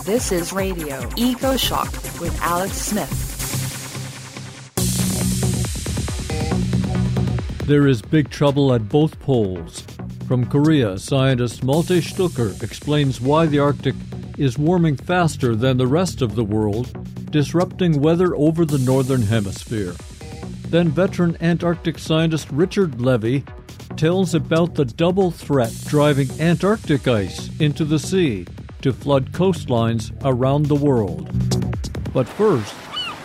This is Radio Eco Shock with Alex Smith. There is big trouble at both poles. From Korea, scientist Malte Stucker explains why the Arctic is warming faster than the rest of the world, disrupting weather over the northern hemisphere. Then veteran Antarctic scientist Richard Levy tells about the double threat driving Antarctic ice into the sea to flood coastlines around the world. But first,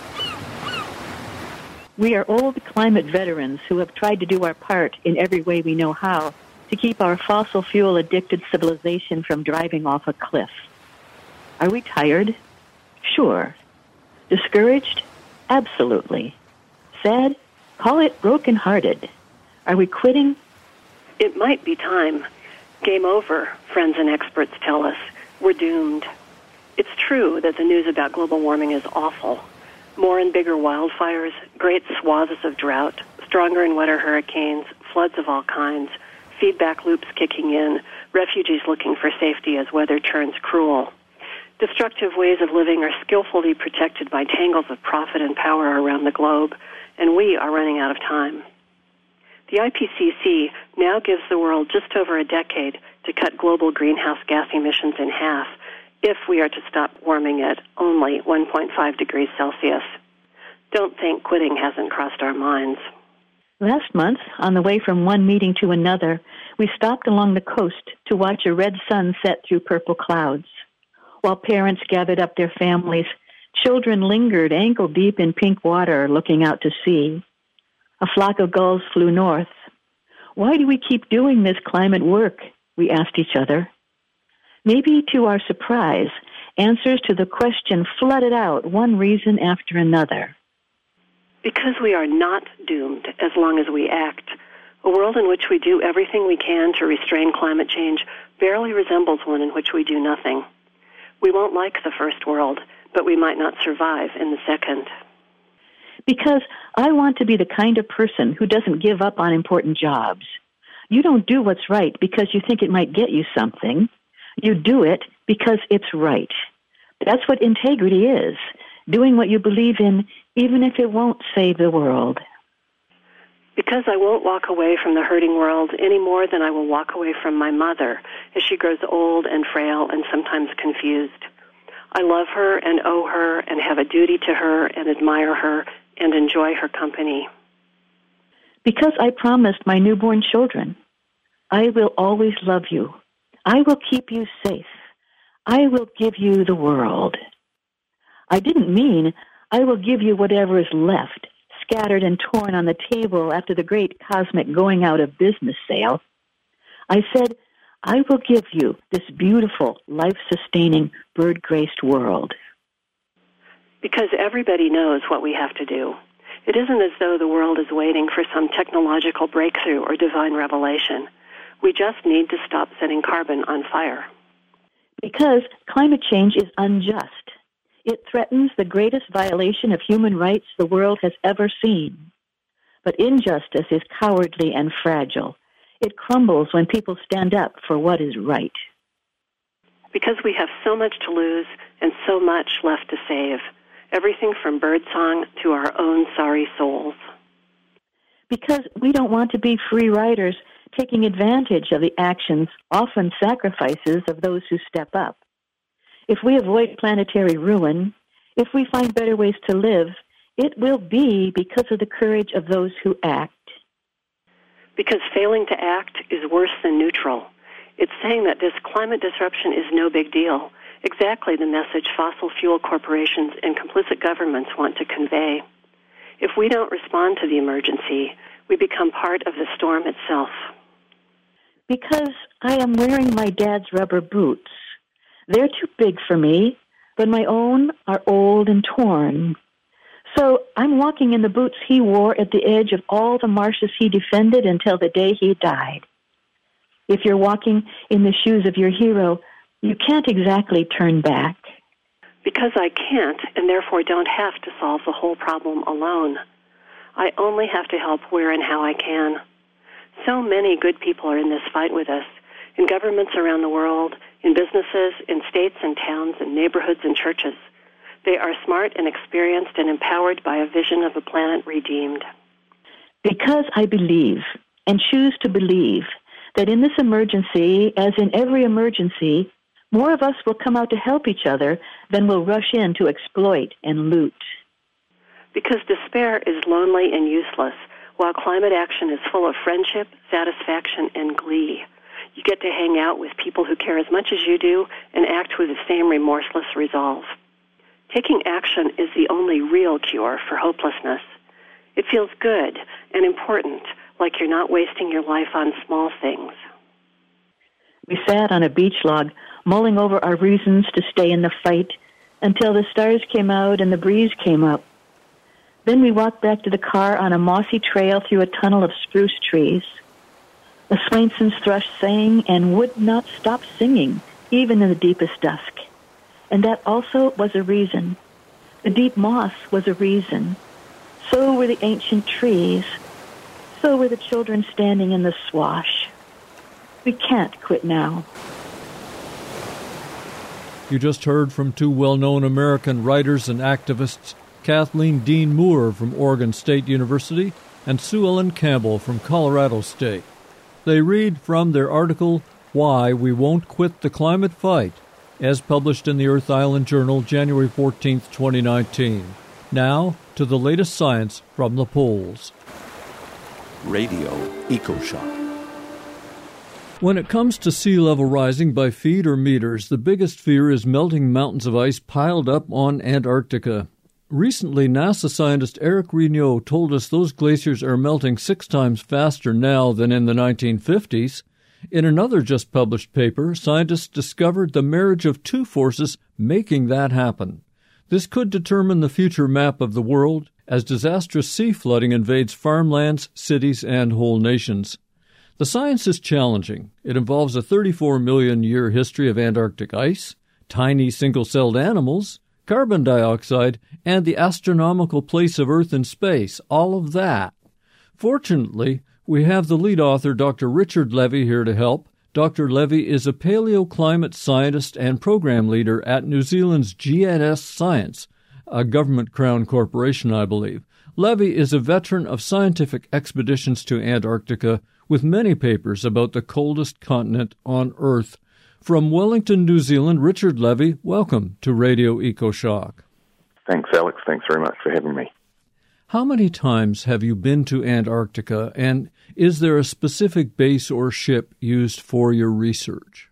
we are old climate veterans who have tried to do our part in every way we know how to keep our fossil fuel-addicted civilization from driving off a cliff. Are we tired? Sure. Discouraged? Absolutely. Sad? Call it broken-hearted. Are we quitting? It might be time. Game over, friends and experts tell us. We're doomed. It's true that the news about global warming is awful. More and bigger wildfires, great swaths of drought, stronger and wetter hurricanes, floods of all kinds, feedback loops kicking in, refugees looking for safety as weather turns cruel. Destructive ways of living are skillfully protected by tangles of profit and power around the globe, and we are running out of time. The IPCC now gives the world just over a decade to cut global greenhouse gas emissions in half if we are to stop warming at only 1.5 degrees Celsius. Don't think quitting hasn't crossed our minds. Last month, on the way from one meeting to another, we stopped along the coast to watch a red sun set through purple clouds. While parents gathered up their families, children lingered ankle-deep in pink water looking out to sea. A flock of gulls flew north. Why do we keep doing this climate work? We asked each other. Maybe to our surprise, answers to the question flooded out, one reason after another. Because we are not doomed as long as we act. A world in which we do everything we can to restrain climate change barely resembles one in which we do nothing. We won't like the first world, but we might not survive in the second. Because I want to be the kind of person who doesn't give up on important jobs. You don't do what's right because you think it might get you something. You do it because it's right. That's what integrity is, doing what you believe in, even if it won't save the world. Because I won't walk away from the hurting world any more than I will walk away from my mother as she grows old and frail and sometimes confused. I love her and owe her and have a duty to her and admire her and enjoy her company. Because I promised my newborn children, I will always love you. I will keep you safe. I will give you the world. I didn't mean I will give you whatever is left, scattered and torn on the table after the great cosmic going out of business sale. I said, I will give you this beautiful, life-sustaining, bird-graced world. Because everybody knows what we have to do. It isn't as though the world is waiting for some technological breakthrough or divine revelation. We just need to stop setting carbon on fire. Because climate change is unjust. It threatens the greatest violation of human rights the world has ever seen. But injustice is cowardly and fragile. It crumbles when people stand up for what is right. Because we have so much to lose and so much left to save. Everything from birdsong to our own sorry souls. Because we don't want to be free riders taking advantage of the actions, often sacrifices, of those who step up. If we avoid planetary ruin, if we find better ways to live, it will be because of the courage of those who act. Because failing to act is worse than neutral. It's saying that this climate disruption is no big deal. Exactly the message fossil fuel corporations and complicit governments want to convey. If we don't respond to the emergency, we become part of the storm itself. Because I am wearing my dad's rubber boots. They're too big for me, but my own are old and torn. So I'm walking in the boots he wore at the edge of all the marshes he defended until the day he died. If you're walking in the shoes of your hero, you can't exactly turn back. Because I can't, and therefore don't have to solve the whole problem alone. I only have to help where and how I can. So many good people are in this fight with us, in governments around the world, in businesses, in states and towns, in neighborhoods and churches. They are smart and experienced and empowered by a vision of a planet redeemed. Because I believe and choose to believe that in this emergency, as in every emergency, more of us will come out to help each other than will rush in to exploit and loot. Because despair is lonely and useless, while climate action is full of friendship, satisfaction, and glee. You get to hang out with people who care as much as you do and act with the same remorseless resolve. Taking action is the only real cure for hopelessness. It feels good and important, like you're not wasting your life on small things. We sat on a beach log, mulling over our reasons to stay in the fight until the stars came out and the breeze came up. Then we walked back to the car on a mossy trail through a tunnel of spruce trees. The Swainson's thrush sang and would not stop singing, even in the deepest dusk. And that also was a reason. The deep moss was a reason. So were the ancient trees. So were the children standing in the swash. We can't quit now. You just heard from two well-known American writers and activists, Kathleen Dean Moore from Oregon State University and Sue Ellen Campbell from Colorado State. They read from their article, Why We Won't Quit the Climate Fight, as published in the Earth Island Journal, January 14, 2019. Now, to the latest science from the poles. Radio EcoShock. When it comes to sea level rising by feet or meters, the biggest fear is melting mountains of ice piled up on Antarctica. Recently, NASA scientist Eric Regnault told us those glaciers are melting 6 times faster now than in the 1950s. In another just published paper, scientists discovered the marriage of two forces making that happen. This could determine the future map of the world as disastrous sea flooding invades farmlands, cities, and whole nations. The science is challenging. It involves a 34-million-year history of Antarctic ice, tiny single-celled animals, carbon dioxide, and the astronomical place of Earth in space, all of that. Fortunately, we have the lead author, Dr. Richard Levy, here to help. Dr. Levy is a paleoclimate scientist and program leader at New Zealand's GNS Science, a government crown corporation, I believe. Levy is a veteran of scientific expeditions to Antarctica with many papers about the coldest continent on Earth. From Wellington, New Zealand, Richard Levy, welcome to Radio EcoShock. Thanks, Alex. Thanks very much for having me. How many times have you been to Antarctica, and is there a specific base or ship used for your research?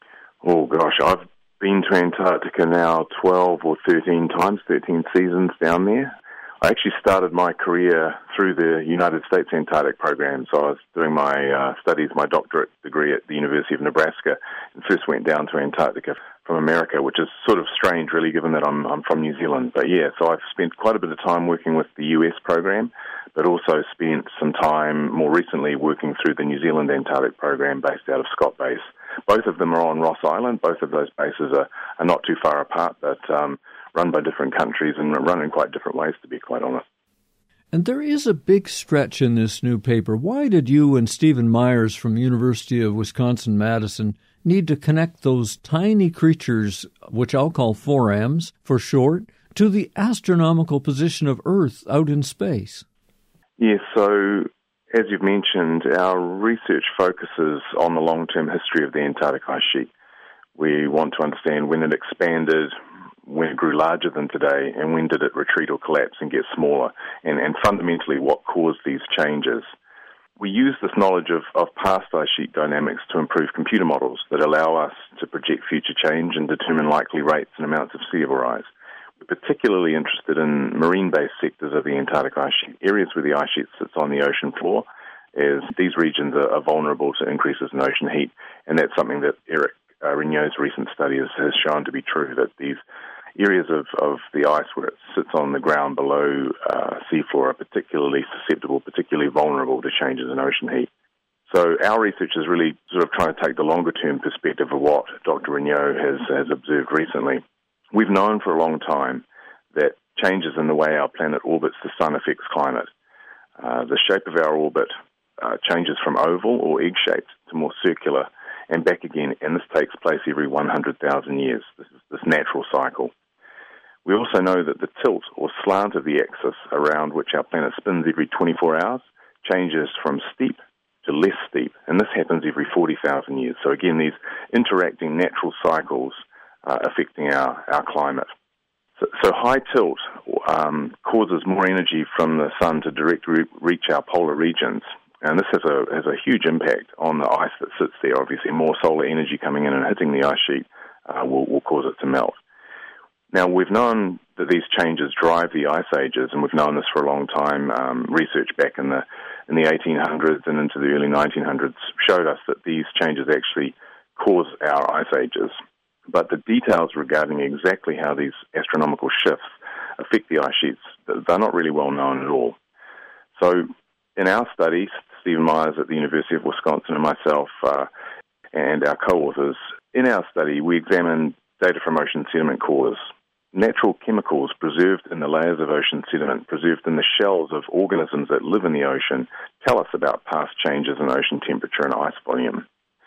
Oh, gosh, I've been to Antarctica now 12 or 13 times, 13 seasons down there. I actually started my career through the United States Antarctic program. So I was doing my studies, my doctorate degree at the University of Nebraska, and first went down to Antarctica from America, which is sort of strange, really, given that I'm from New Zealand. But yeah, so I've spent quite a bit of time working with the US program, but also spent some time more recently working through the New Zealand Antarctic program based out of Scott Base. Both of them are on Ross Island. Both of those bases are not too far apart, but run by different countries and run in quite different ways, to be quite honest. And there is a big stretch in this new paper. Why did you and Stephen Myers from University of Wisconsin-Madison need to connect those tiny creatures, which I'll call forams for short, to the astronomical position of Earth out in space? Yes, so as you've mentioned, our research focuses on the long-term history of the Antarctic ice sheet. We want to understand when it expanded, when it grew larger than today, and when did it retreat or collapse and get smaller, and fundamentally what caused these changes. We use this knowledge of past ice sheet dynamics to improve computer models that allow us to project future change and determine likely rates and amounts of sea level rise. We're particularly interested in marine-based sectors of the Antarctic ice sheet, areas where the ice sheet sits on the ocean floor, as these regions are vulnerable to increases in ocean heat, and that's something that Eric Regnault's recent study has shown to be true, that these areas of the ice where it sits on the ground below seafloor are particularly susceptible, particularly vulnerable to changes in ocean heat. So our research is really sort of trying to take the longer-term perspective of what Dr. Regnault has observed recently. We've known for a long time that changes in the way our planet orbits the sun affects climate. The shape of our orbit changes from oval or egg-shaped to more circular, and back again, and this takes place every 100,000 years. This is this natural cycle. We also know that the tilt or slant of the axis around which our planet spins every 24 hours changes from steep to less steep, and this happens every 40,000 years. So again, these interacting natural cycles affecting our climate. So high tilt causes more energy from the sun to directly reach our polar regions, and this has a huge impact on the ice that sits there. Obviously, more solar energy coming in and hitting the ice sheet will cause it to melt. Now, we've known that these changes drive the ice ages, and we've known this for a long time. Research back in the 1800s and into the early 1900s showed us that these changes actually cause our ice ages. But the details regarding exactly how these astronomical shifts affect the ice sheets, they're not really well known at all. So in our study, Stephen Myers at the University of Wisconsin and myself and our co-authors, in our study we examined data from ocean sediment cores. Natural chemicals preserved in the layers of ocean sediment, preserved in the shells of organisms that live in the ocean, tell us about past changes in ocean temperature and ice volume.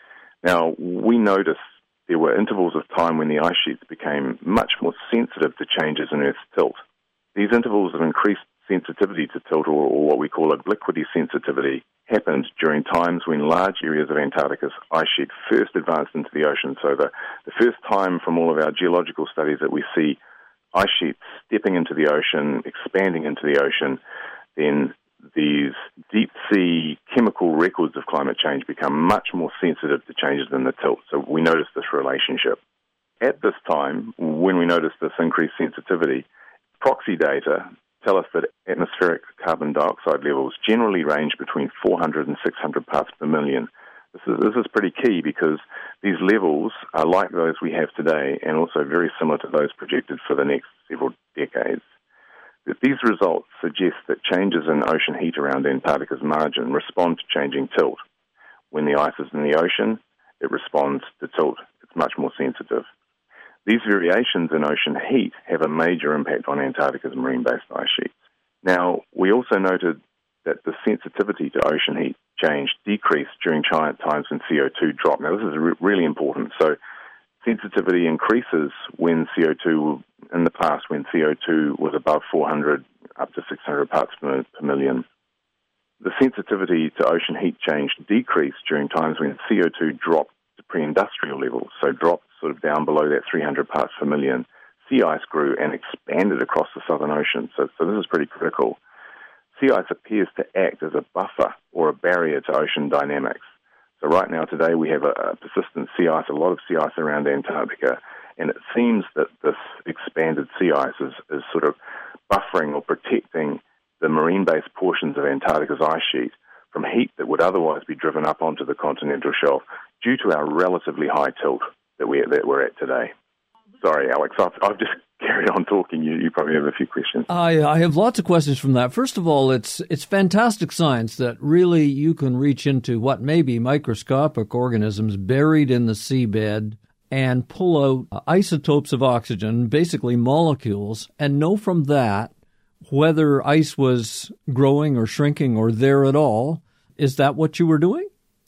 Now, we noticed there were intervals of time when the ice sheets became much more sensitive to changes in Earth's tilt. These intervals of increased sensitivity to tilt, or what we call obliquity sensitivity, happened during times when large areas of Antarctica's ice sheet first advanced into the ocean. So the first time from all of our geological studies that we see ice sheets stepping into the ocean, expanding into the ocean, then these deep-sea chemical records of climate change become much more sensitive to changes in the tilt. So we notice this relationship. At this time, when we notice this increased sensitivity, proxy data tell us that atmospheric carbon dioxide levels generally range between 400 and 600 parts per million. This is pretty key because these levels are like those we have today and also very similar to those projected for the next several decades. But these results suggest that changes in ocean heat around Antarctica's margin respond to changing tilt. When the ice is in the ocean, it responds to tilt. It's much more sensitive. These variations in ocean heat have a major impact on Antarctica's marine-based ice sheets. Now, we also noted that the sensitivity to ocean heat change decreased during times when CO2 dropped. Now, this is really important. So, sensitivity increases when CO2, in the past, when CO2 was above 400 up to 600 parts per million. The sensitivity to ocean heat change decreased during times when CO2 dropped to pre-industrial levels, so dropped sort of down below that 300 parts per million. Sea ice grew and expanded across the Southern Ocean, so this is pretty critical. Sea ice appears to act as a buffer or a barrier to ocean dynamics. So right now, today, we have a persistent sea ice, a lot of sea ice around Antarctica, and it seems that this expanded sea ice is sort of buffering or protecting the marine-based portions of Antarctica's ice sheet from heat that would otherwise be driven up onto the continental shelf due to our relatively high tilt that we're at today. Sorry, Alex, I've just carried on talking. You probably have a few questions. I have lots of questions from that. First of all, it's fantastic science that really you can reach into what may be microscopic organisms buried in the seabed and pull out isotopes of oxygen, basically molecules, and know from that whether ice was growing or shrinking or there at all. Is that what you were doing?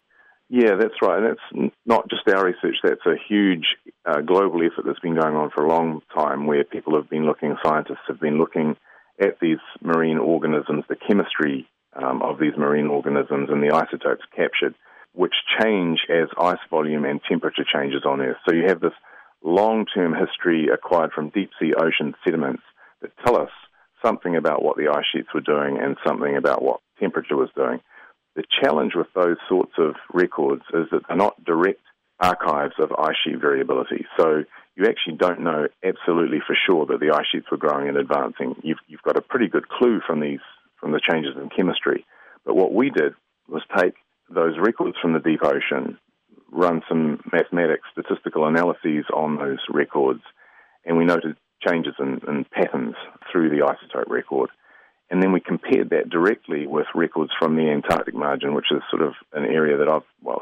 Yeah, that's right. And that's not just our research. That's a huge global effort that's been going on for a long time where scientists have been looking at these marine organisms, the chemistry of these marine organisms and the isotopes captured, which change as ice volume and temperature changes on Earth. So you have this long-term history acquired from deep-sea ocean sediments that tell us something about what the ice sheets were doing and something about what temperature was doing. The challenge with those sorts of records is that they're not direct archives of ice sheet variability. So you actually don't know absolutely for sure that the ice sheets were growing and advancing. You've got a pretty good clue from the changes in chemistry. But what we did was take those records from the deep ocean, run some mathematics, statistical analyses on those records, and we noted changes in patterns through the isotope record. And then we compared that directly with records from the Antarctic margin, which is sort of an area that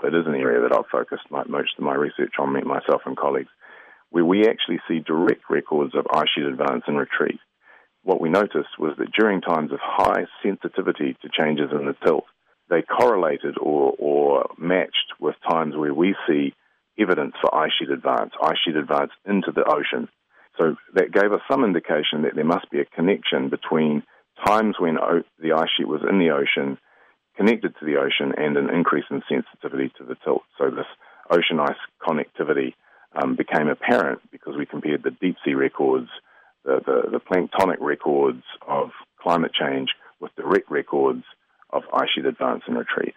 I've focused most of my research on, myself and colleagues, where we actually see direct records of ice sheet advance and retreat. What we noticed was that during times of high sensitivity to changes in the tilt, they correlated or matched with times where we see evidence for ice sheet advance into the ocean. So that gave us some indication that there must be a connection between times when the ice sheet was in the ocean, connected to the ocean, and an increase in sensitivity to the tilt. So this ocean ice connectivity became apparent because we compared the deep sea records, the planktonic records of climate change with direct records of ice sheet advance and retreat.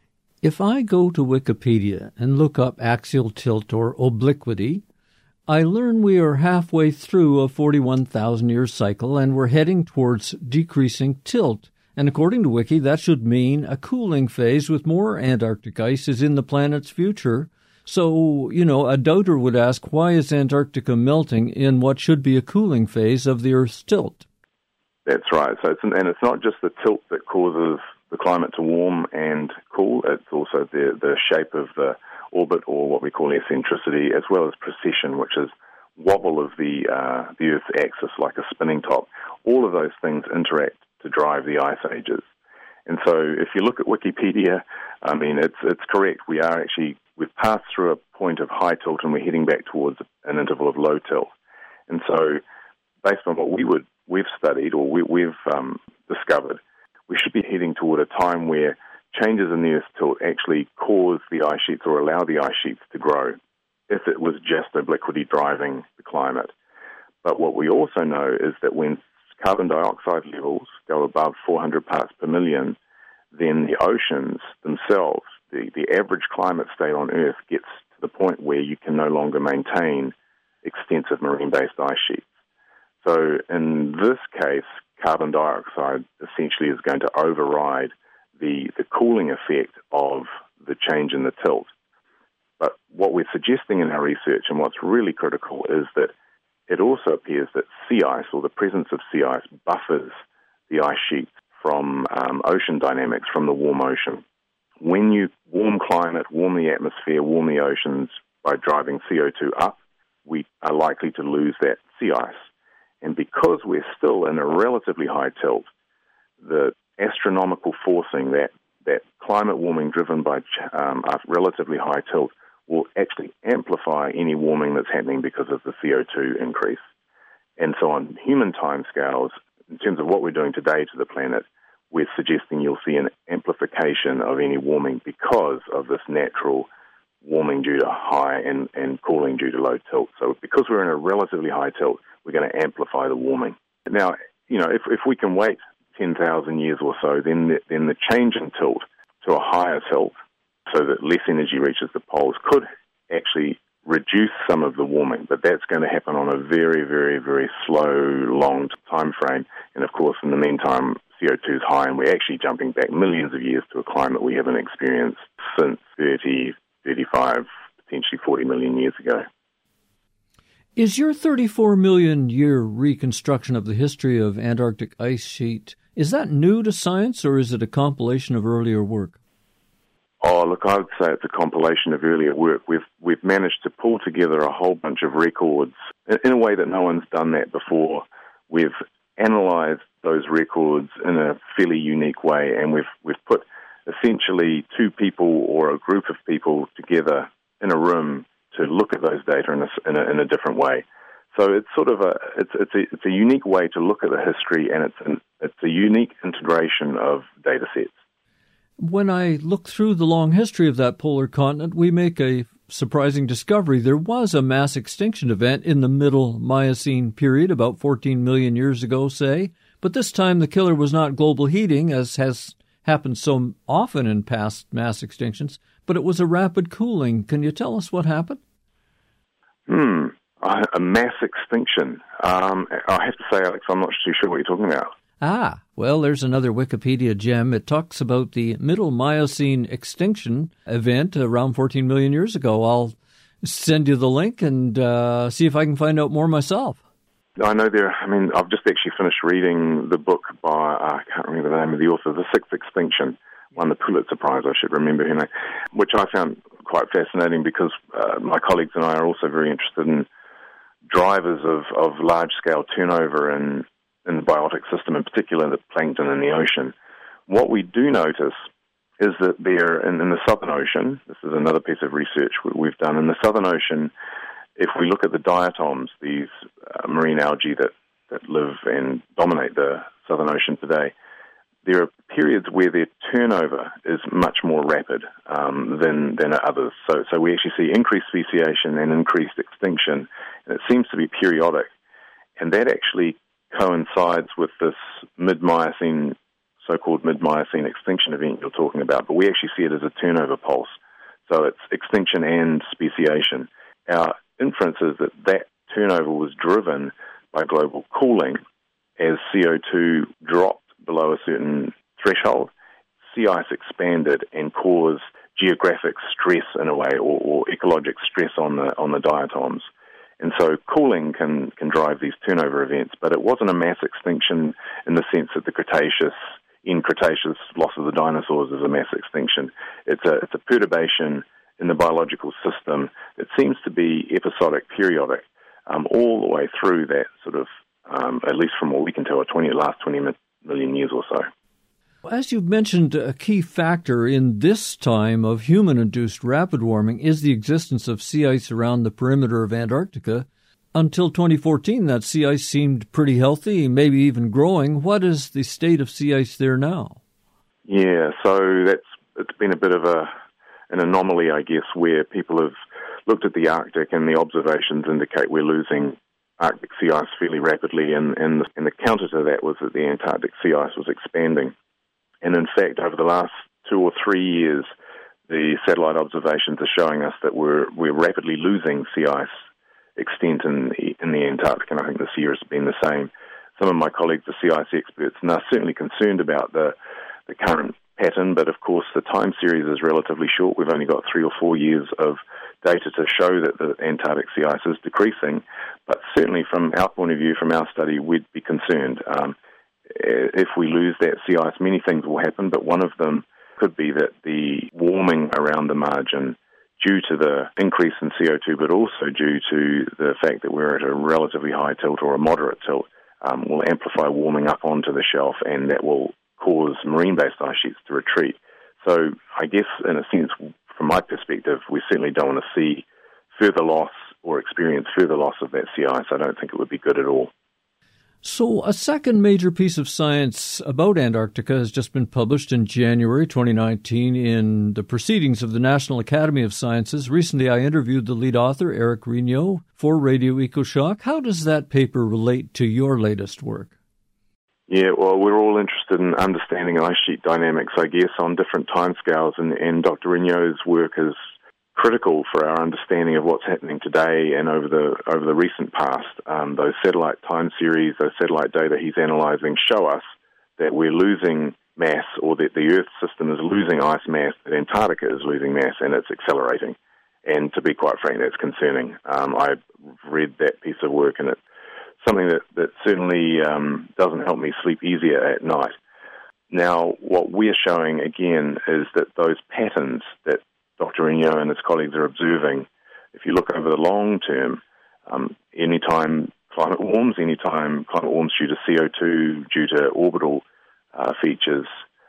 If I go to Wikipedia and look up axial tilt or obliquity, I learn we are halfway through a 41,000-year cycle and we're heading towards decreasing tilt. And according to Wiki, that should mean a cooling phase with more Antarctic ice is in the planet's future. So, a doubter would ask, why is Antarctica melting in what should be a cooling phase of the Earth's tilt? That's right. So it's not just the tilt that causes the climate to warm and cool. It's also the shape of the orbit, or what we call eccentricity, as well as precession, which is wobble of the Earth's axis like a spinning top. All of those things interact to drive the ice ages. And so if you look at Wikipedia, it's correct. We've passed through a point of high tilt and we're heading back towards an interval of low tilt. And so based on what we've studied or we've discovered, we should be heading toward a time where changes in the Earth's tilt actually cause the ice sheets or allow the ice sheets to grow if it was just obliquity driving the climate. But what we also know is that when carbon dioxide levels go above 400 parts per million, then the oceans themselves, the average climate state on Earth gets to the point where you can no longer maintain extensive marine-based ice sheets. So in this case, carbon dioxide essentially is going to override the cooling effect of the change in the tilt. But what we're suggesting in our research, and what's really critical, is that it also appears that sea ice, or the presence of sea ice, buffers the ice sheets from ocean dynamics, from the warm ocean. When you warm climate, warm the atmosphere, warm the oceans by driving CO2 up, we are likely to lose that sea ice. And because we're still in a relatively high tilt, the astronomical forcing, that climate warming driven by a relatively high tilt, will actually amplify any warming that's happening because of the CO2 increase. And so on human timescales, in terms of what we're doing today to the planet, we're suggesting you'll see an amplification of any warming because of this natural warming due to high and cooling due to low tilt. So because we're in a relatively high tilt, we're going to amplify the warming. Now, if we can wait 10,000 years or so, then the change in tilt to a higher tilt, so that less energy reaches the poles, could actually reduce some of the warming. But that's going to happen on a very, very, very slow, long time frame. And of course, in the meantime, CO2 is high, and we're actually jumping back millions of years to a climate we haven't experienced since 30, 35, potentially 40 million years ago. Is your 34 million year reconstruction of the history of Antarctic ice sheet, is that new to science, or is it a compilation of earlier work? Oh, look, I would say it's a compilation of earlier work. We've managed to pull together a whole bunch of records in a way that no one's done that before. We've analysed those records in a fairly unique way, and we've put essentially two people or a group of people together in a room to look at those data in a different way. So it's sort of it's a unique way to look at the history, and it's a unique integration of data sets. When I look through the long history of that polar continent, we make a surprising discovery. There was a mass extinction event in the middle Miocene period, about 14 million years ago, say. But this time the killer was not global heating, as has happened so often in past mass extinctions, but it was a rapid cooling. Can you tell us what happened? A mass extinction. I have to say, Alex, I'm not too sure what you're talking about. Well, there's another Wikipedia gem. It talks about the Middle Miocene extinction event around 14 million years ago. I'll send you the link and see if I can find out more myself. I know I've just actually finished reading the book by, I can't remember the name of the author, The Sixth Extinction, won the Pulitzer Prize, I should remember her name, which I found quite fascinating because my colleagues and I are also very interested in drivers of large-scale turnover in the biotic system, in particular the plankton in the ocean. What we do notice is that there, in the Southern Ocean, this is another piece of research we've done, in the Southern Ocean, if we look at the diatoms, these marine algae that live and dominate the Southern Ocean today, there are periods where their turnover is much more rapid than others. So we actually see increased speciation and increased extinction, and it seems to be periodic. And that actually coincides with this mid-Miocene, so-called mid-Miocene extinction event you're talking about, but we actually see it as a turnover pulse. So it's extinction and speciation. Our inference is that turnover was driven by global cooling. As CO2 dropped below a certain threshold, sea ice expanded and caused geographic stress in a way, or ecologic stress on the diatoms. And so cooling can drive these turnover events, but it wasn't a mass extinction in the sense that the Cretaceous loss of the dinosaurs is a mass extinction. It's a perturbation in the biological system that seems to be episodic, periodic, all the way through that sort of, at least from what we can tell, last 20 million years or so. As you've mentioned, a key factor in this time of human-induced rapid warming is the existence of sea ice around the perimeter of Antarctica. Until 2014, that sea ice seemed pretty healthy, maybe even growing. What is the state of sea ice there now? Yeah, so it's been a bit of an anomaly, I guess, where people have looked at the Arctic and the observations indicate we're losing Arctic sea ice fairly rapidly, and the counter to that was that the Antarctic sea ice was expanding. And in fact, over the last 2 or 3 years, the satellite observations are showing us that we're rapidly losing sea ice extent in the Antarctic, and I think this year has been the same. Some of my colleagues are sea ice experts and are certainly concerned about the current pattern, but of course the time series is relatively short. We've only got 3 or 4 years of data to show that the Antarctic sea ice is decreasing, but certainly from our point of view, from our study, we'd be concerned. If we lose that sea ice, many things will happen, but one of them could be that the warming around the margin, due to the increase in CO2, but also due to the fact that we're at a relatively high tilt or a moderate tilt, will amplify warming up onto the shelf, and that will cause marine-based ice sheets to retreat. So I guess, in a sense, from my perspective, we certainly don't want to see further loss or experience further loss of that sea ice. I don't think it would be good at all. So a second major piece of science about Antarctica has just been published in January 2019 in the Proceedings of the National Academy of Sciences. Recently, I interviewed the lead author, Eric Rignot, for Radio EcoShock. How does that paper relate to your latest work? Yeah, well, we're all interested in understanding ice sheet dynamics, I guess, on different timescales, and Dr. Rignot's work is critical for our understanding of what's happening today and over the recent past. Those satellite time series, those satellite data he's analysing show us that we're losing mass, or that the Earth system is losing ice mass, that Antarctica is losing mass, and it's accelerating. And to be quite frank, that's concerning. I've read that piece of work, and it's something that certainly doesn't help me sleep easier at night. Now, what we're showing, again, is that those patterns that Dr. Rignot and his colleagues are observing, if you look over the long term, anytime climate warms due to CO2, due to orbital features,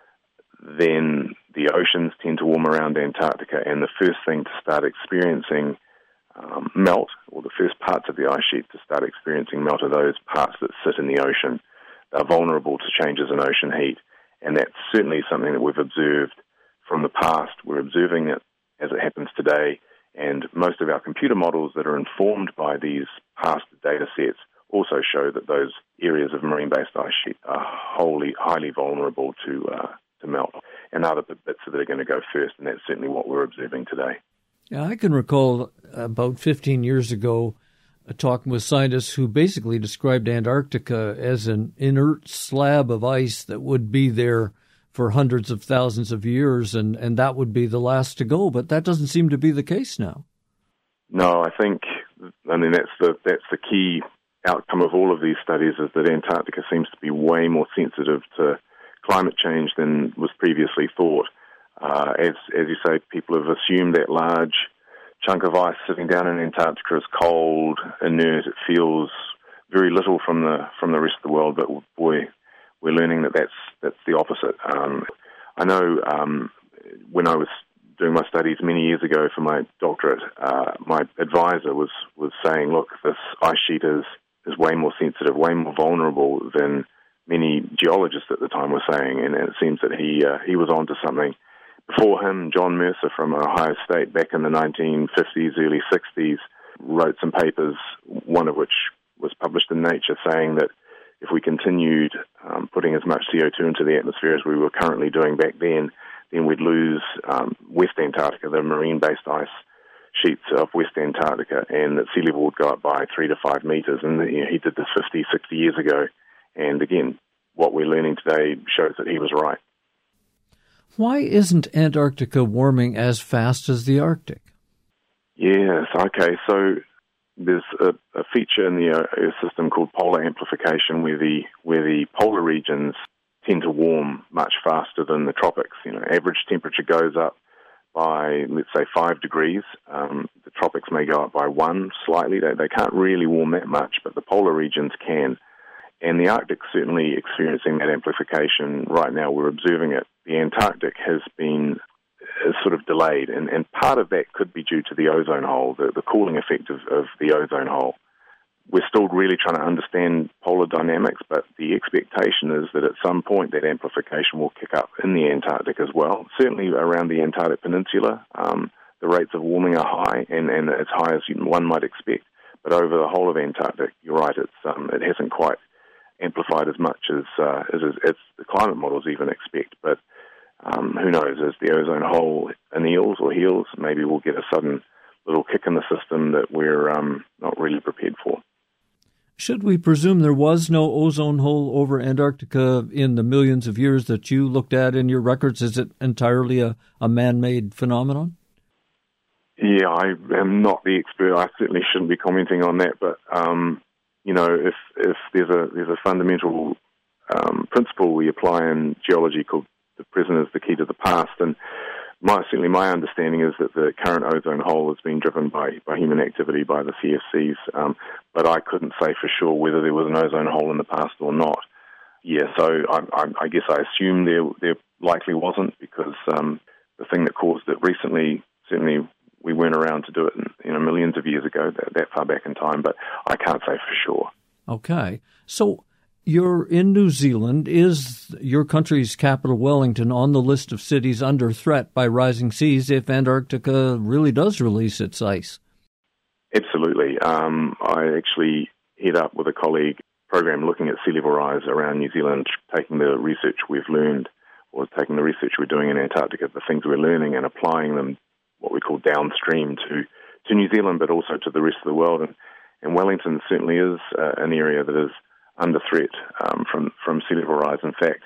then the oceans tend to warm around Antarctica, and the first thing to start experiencing melt, or the first parts of the ice sheet to start experiencing melt, are those parts that sit in the ocean. They're vulnerable to changes in ocean heat, and that's certainly something that we've observed from the past. We're observing it as it happens today, and most of our computer models that are informed by these past data sets also show that those areas of marine-based ice sheet are highly vulnerable to melt, and other bits that are going to go first, and that's certainly what we're observing today. Yeah, I can recall about 15 years ago talking with scientists who basically described Antarctica as an inert slab of ice that would be there for hundreds of thousands of years, and that would be the last to go. But that doesn't seem to be the case now. No, that's the key outcome of all of these studies, is that Antarctica seems to be way more sensitive to climate change than was previously thought. As you say, people have assumed that large chunk of ice sitting down in Antarctica is cold, inert. It feels very little from the rest of the world, but boy, we're learning that that's the opposite. I know when I was doing my studies many years ago for my doctorate, my advisor was saying, look, this ice sheet is way more sensitive, way more vulnerable than many geologists at the time were saying, and it seems that he was onto something. Before him, John Mercer from Ohio State back in the 1950s, early 60s, wrote some papers, one of which was published in Nature, saying that if we continued putting as much CO2 into the atmosphere as we were currently doing back then we'd lose West Antarctica, the marine-based ice sheets of West Antarctica, and that sea level would go up by 3 to 5 meters. And he did this 50, 60 years ago. And again, what we're learning today shows that he was right. Why isn't Antarctica warming as fast as the Arctic? Yes, okay. So there's a feature in the Earth system called polar amplification, where the polar regions tend to warm much faster than the tropics. Average temperature goes up by, let's say, 5 degrees. The tropics may go up by 1 slightly. They can't really warm that much, but the polar regions can. And the Arctic's certainly experiencing that amplification right now. We're observing it. The Antarctic has been sort of delayed, and part of that could be due to the ozone hole, the cooling effect of the ozone hole. We're still really trying to understand polar dynamics, but the expectation is that at some point that amplification will kick up in the Antarctic as well. Certainly around the Antarctic Peninsula, the rates of warming are high, and as high as one might expect. But over the whole of Antarctic, you're right, it hasn't quite amplified as much as the climate models even expect. But who knows, as the ozone hole anneals or heals, maybe we'll get a sudden little kick in the system that we're not really prepared for. Should we presume there was no ozone hole over Antarctica in the millions of years that you looked at in your records? Is it entirely a man-made phenomenon? Yeah, I am not the expert. I certainly shouldn't be commenting on that. But if there's a fundamental principle we apply in geology called the present is the key to the past, and certainly my understanding is that the current ozone hole has been driven by human activity, by the CFCs, but I couldn't say for sure whether there was an ozone hole in the past or not. Yeah, so I guess I assume there likely wasn't, because the thing that caused it recently, certainly we weren't around to do it millions of years ago, that far back in time, but I can't say for sure. Okay. So you're in New Zealand. Is your country's capital, Wellington, on the list of cities under threat by rising seas if Antarctica really does release its ice? Absolutely. I actually head up with a colleague a program looking at sea level rise around New Zealand, taking the research we've learned, or taking the research we're doing in Antarctica, the things we're learning, and applying them, what we call downstream, to New Zealand, but also to the rest of the world. And Wellington certainly is an area that is under threat from sea level rise. In fact,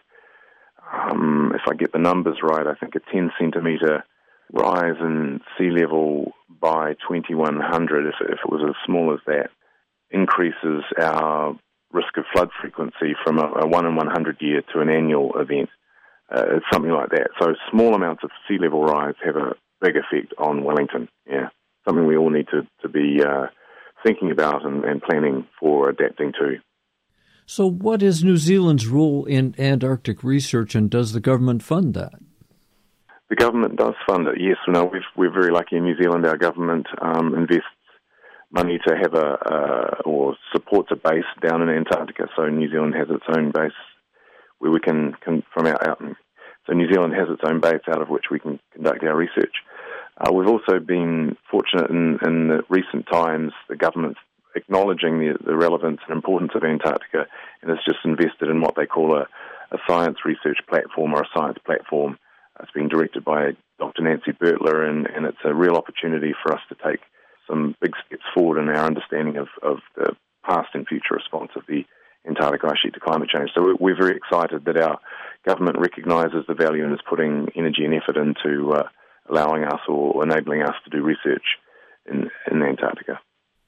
if I get the numbers right, I think a 10-centimetre rise in sea level by 2100, if it was as small as that, increases our risk of flood frequency from a 1 in 100 year to an annual event. It's something like that. So small amounts of sea level rise have a big effect on Wellington. Yeah, something we all need to be thinking about and planning for, adapting to. So what is New Zealand's role in Antarctic research, and does the government fund that? The government does fund it, yes. We're very lucky in New Zealand. Our government invests money to have or supports a base down in Antarctica. So New Zealand has its own base where we can from out. So New Zealand has its own base out of which we can conduct our research. We've also been fortunate in the recent times, the government's acknowledging the relevance and importance of Antarctica, and has just invested in what they call a science research platform, or a science platform. It's being directed by Dr. Nancy Bertler, and it's a real opportunity for us to take some big steps forward in our understanding of the past and future response of the Antarctic ice sheet to climate change. So we're very excited that our government recognises the value and is putting energy and effort into allowing us or enabling us to do research in Antarctica.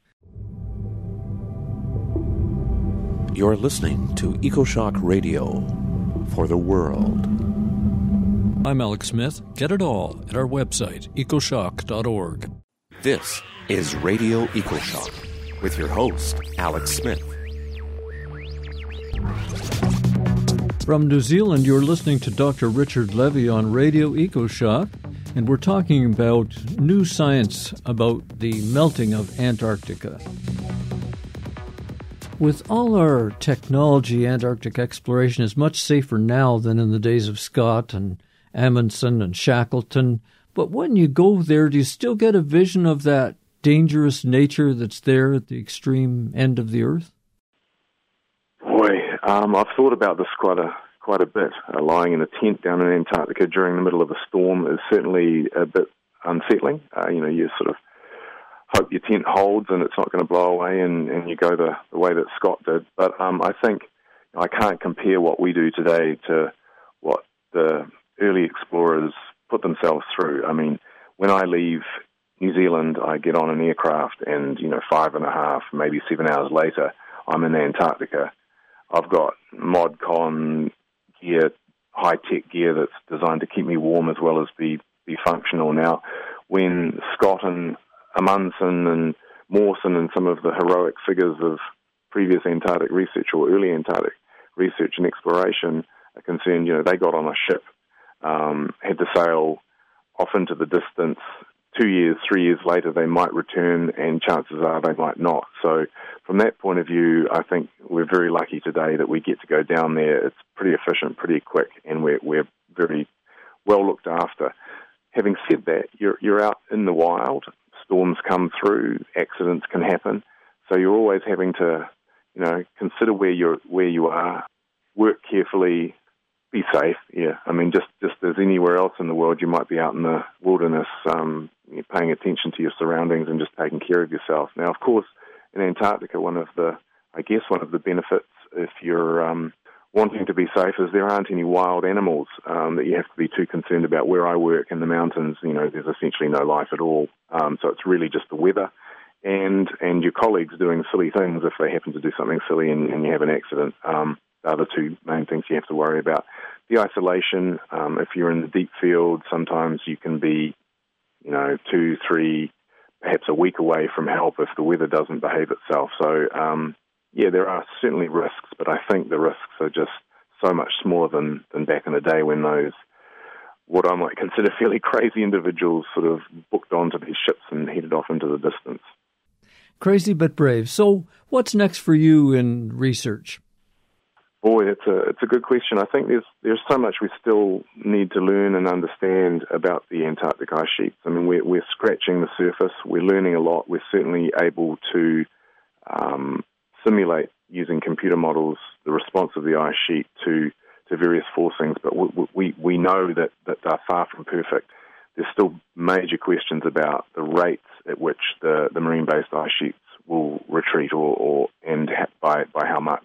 You're listening to EcoShock Radio for the world. I'm Alex Smith. Get it all at our website, ecoshock.org. This is Radio EcoShock with your host, Alex Smith. From New Zealand, you're listening to Dr. Richard Levy on Radio EcoShock, and we're talking about new science about the melting of Antarctica. With all our technology, Antarctic exploration is much safer now than in the days of Scott and Amundsen and Shackleton. But when you go there, do you still get a vision of that dangerous nature that's there at the extreme end of the Earth? Boy, I've thought about this quite a bit. Lying in a tent down in Antarctica during the middle of a storm is certainly a bit unsettling. You sort of hope your tent holds and it's not going to blow away and you go the way that Scott did. But I think I can't compare what we do today to what the early explorers put themselves through. I mean, when I leave New Zealand, I get on an aircraft and, 5.5, maybe 7 hours later, I'm in Antarctica. I've got ModCon gear, high-tech gear that's designed to keep me warm as well as be functional. Now, when Scott and Amundsen and Mawson and some of the heroic figures of previous Antarctic research or early Antarctic research and exploration are concerned, they got on a ship, had to sail off into the distance. 2 years, 3 years later, they might return, and chances are they might not. So from that point of view, I think we're very lucky today that we get to go down there. It's pretty efficient, pretty quick, and we're very well looked after. Having said that, you're out in the wild. Storms come through, accidents can happen. So you're always having to, consider where you are, work carefully, be safe. Yeah, I mean, just as anywhere else in the world, you might be out in the wilderness, paying attention to your surroundings and just taking care of yourself. Now, of course, in Antarctica, one of the benefits, if you're wanting to be safe, is there aren't any wild animals that you have to be too concerned about. Where I work in the mountains, there's essentially no life at all. So it's really just the weather and your colleagues doing silly things if they happen to do something silly and you have an accident. Are the two main things you have to worry about. The isolation, if you're in the deep field, sometimes you can be, 2, 3, perhaps a week away from help if the weather doesn't behave itself. So, there are certainly risks, but I think the risks are just so much smaller than back in the day when those, what I might consider fairly crazy individuals sort of booked onto these ships and headed off into the distance. Crazy but brave. So what's next for you in research? Boy, it's a good question. I think there's so much we still need to learn and understand about the Antarctic ice sheets. I mean, we're scratching the surface. We're learning a lot. We're certainly able to simulate using computer models the response of the ice sheet to various forcings, but we know that they're far from perfect. There's still major questions about the rates at which the marine-based ice sheets will retreat and by how much.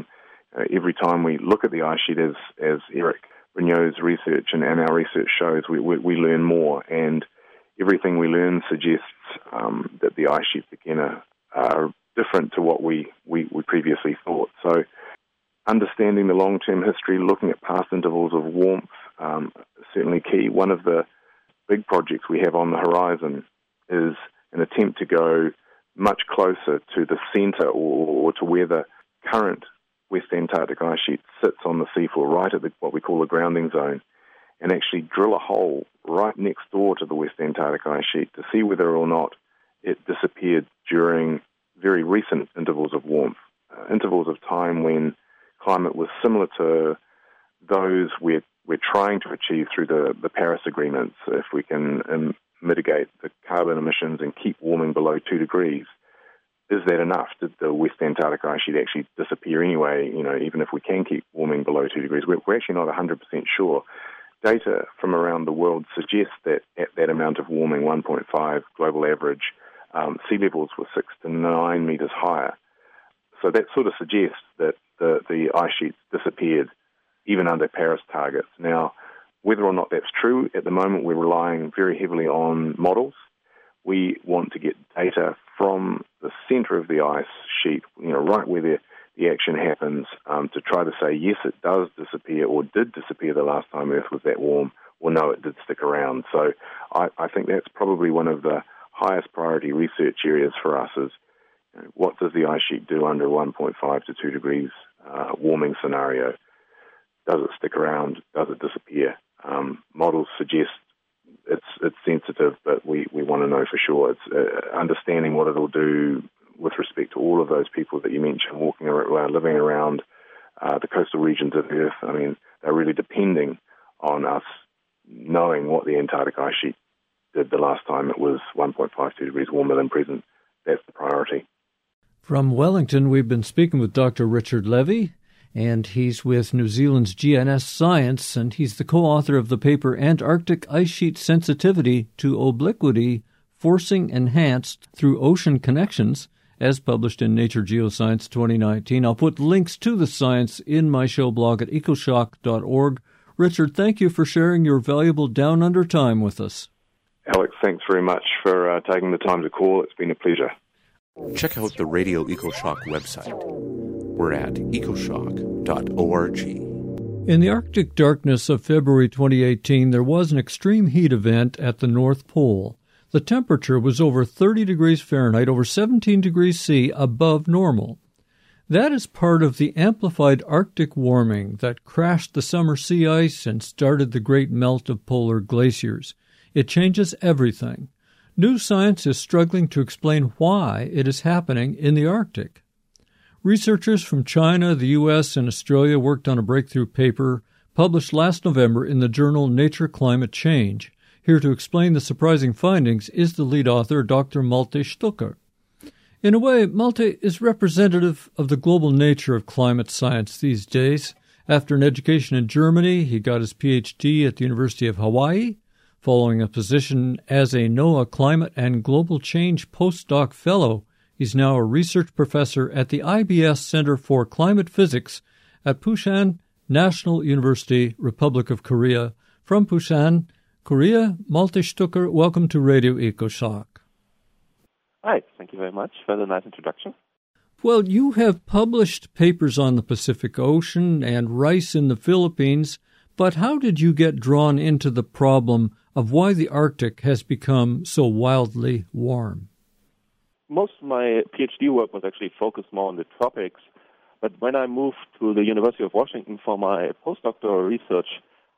Every time we look at the ice sheet, as Eric Brignot's research and our research shows, we learn more, and everything we learn suggests that the ice sheets again are different to what we previously thought. So understanding the long-term history, looking at past intervals of warmth, certainly key. One of the big projects we have on the horizon is an attempt to go much closer to the centre or to where the current West Antarctic ice sheet sits on the seafloor, right at what we call the grounding zone, and actually drill a hole right next door to the West Antarctic ice sheet to see whether or not it disappeared during very recent intervals of warmth, intervals of time when climate was similar to those we're trying to achieve through the Paris agreements. If we can mitigate the carbon emissions and keep warming below 2 degrees, is that enough? Did the West Antarctic ice sheet actually disappear anyway, even if we can keep warming below 2 degrees? We're actually not 100% sure. Data from around the world suggests that at that amount of warming, 1.5 global average, sea levels were 6 to 9 meters higher. So that sort of suggests that the ice sheets disappeared even under Paris targets. Now, whether or not that's true, at the moment we're relying very heavily on models. We want to get data from the center of the ice sheet, right where the action happens, to try to say, yes, it does disappear or did disappear the last time Earth was that warm, or no, it did stick around. So I think that's probably one of the highest priority research areas for us is what does the ice sheet do under 1.5 to 2 degrees warming scenario? Does it stick around? Does it disappear? Models suggest it's sensitive, but we want to know for sure. It's understanding what it'll do with respect to all of those people that you mentioned, walking around, living around the coastal regions of Earth. I mean, they're really depending on us knowing what the Antarctic ice sheet did the last time it was 1.52 degrees warmer than present. That's the priority. From Wellington, we've been speaking with Dr. Richard Levy, and he's with New Zealand's GNS Science, and he's the co-author of the paper Antarctic Ice Sheet Sensitivity to Obliquity Forcing Enhanced Through Ocean Connections, as published in Nature Geoscience 2019. I'll put links to the science in my show blog at ecoshock.org. Richard, thank you for sharing your valuable Down Under time with us. Alex, thanks very much for taking the time to call. It's been a pleasure. Check out the Radio EcoShock website. We're at ecoshock.org. In the Arctic darkness of February 2018, there was an extreme heat event at the North Pole. The temperature was over 30 degrees Fahrenheit, over 17 degrees C above normal. That is part of the amplified Arctic warming that crashed the summer sea ice and started the great melt of polar glaciers. It changes everything. New science is struggling to explain why it is happening in the Arctic. Researchers from China, the U.S., and Australia worked on a breakthrough paper published last November in the journal Nature Climate Change. Here to explain the surprising findings is the lead author, Dr. Malte Stucker. In a way, Malte is representative of the global nature of climate science these days. After an education in Germany, he got his Ph.D. at the University of Hawaii. Following a position as a NOAA Climate and Global Change postdoc fellow, he's now a research professor at the IBS Center for Climate Physics at Pusan National University, Republic of Korea. From Pusan, Korea, Malte Stucker, welcome to Radio EcoShock. Hi, thank you very much for the nice introduction. Well, you have published papers on the Pacific Ocean and rice in the Philippines, but how did you get drawn into the problem of why the Arctic has become so wildly warm? Most of my PhD work was actually focused more on the tropics, but when I moved to the University of Washington for my postdoctoral research,